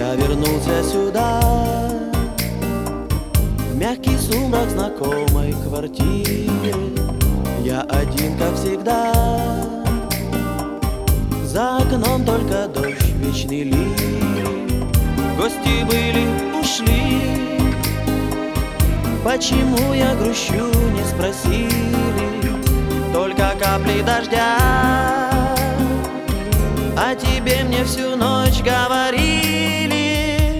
Я вернулся сюда, в мягкий сумрак знакомой квартиры. Я один, как всегда, за окном только дождь, вечный ливень. Гости были, ушли, почему я грущу, не спросили. Только капли дождя о тебе мне всю ночь говорили.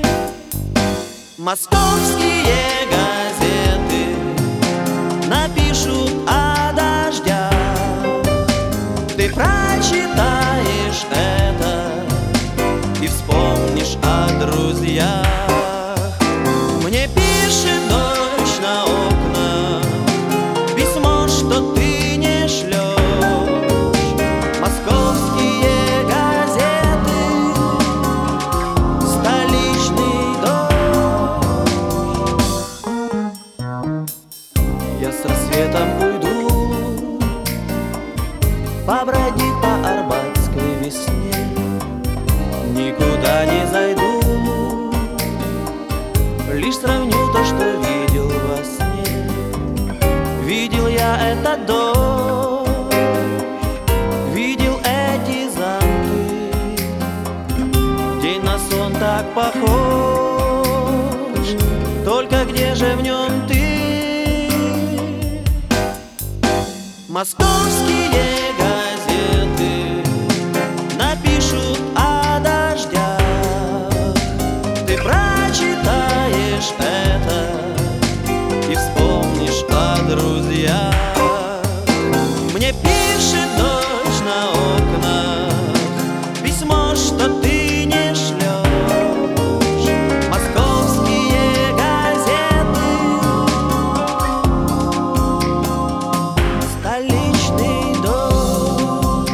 Московские газеты напишут о дождях. Ты прочитаешь это и вспомнишь о друзьях. Мне пишет дождь на окна письмо, что ты не шлешь. Московские газеты, столичный дождь. Я с рассветом уйду побродить по Арбатской весне. Никуда не зайду, лишь сравню то, что видел во сне. Видел я этот дождь, видел эти замки. День на сон так похож, только где же в нем ты? Московские газеты напишут о дождях. Ты прочитаешь это и вспомнишь о друзьях. Мне пишет дождь на окнах письмо, что ты не шлешь. Московские газеты, столичный дождь.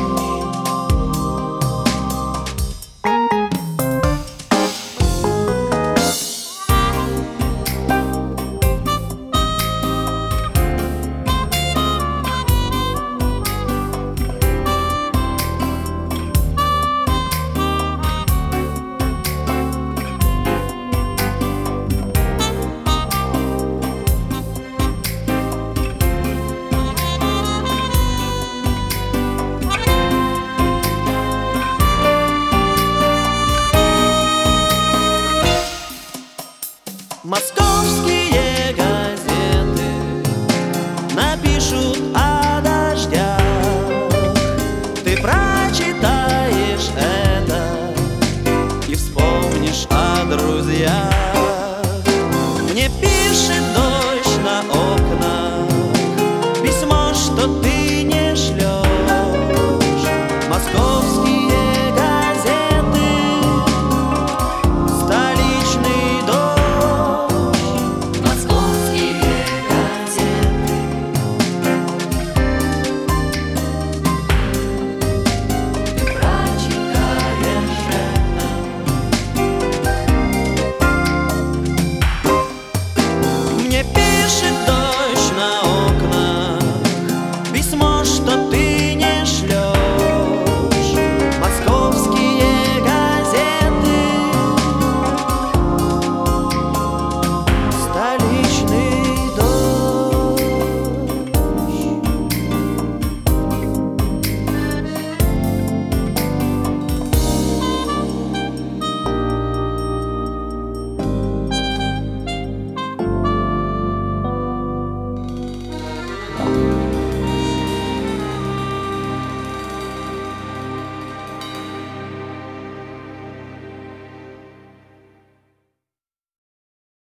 Москва.